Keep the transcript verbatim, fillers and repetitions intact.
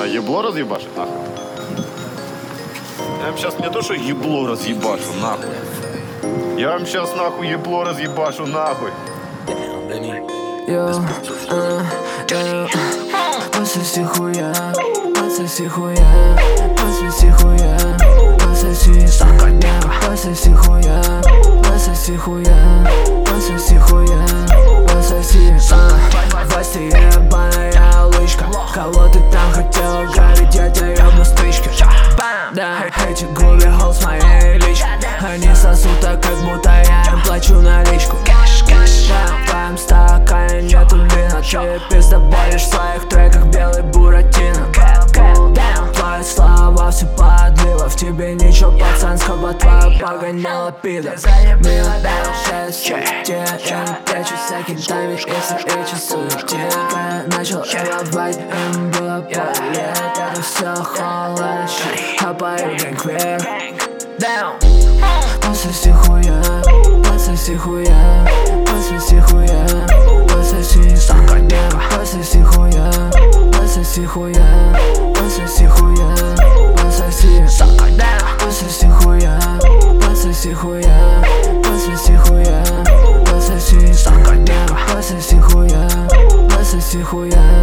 ебло разъебашить, нахуй? Я вам сейчас не то, что ебло разъебашу, нахуй. Я вам сейчас нахуй ебло разъебашу, нахуй. Йо, а, йо, пососи хуя, пососи хуя, пососи хуя, пососи, пососи хуя, пососи хуя, пососи хуя, пососи, а, Вася, ебаная лычка. Кого ты там хотела горить, я тебя ебну стычкой. Да, эти губи голос моей лички. Они сосут так, как будто я им плачу наличку. Да, в твоем стакане нету вина. Ты пиздоболишь в своих треках белый буратино. Твои слова все подлива. В тебе ничего пацанского, твоя погоняла пида. Мимо шесть, те, я не прячусь за кентами, если эти суети. Когда начал ревовать, им было по лет. Это все холодно, а пою ганг вверх. Пососи хуя, пососи хуя, пососи хуя, пососи, пососи хуя, пососи хуя, пососи хуя, пососи, пососи хуя, пососи хуя, пососи хуя, пососи, пососи хуя, пососи хуя.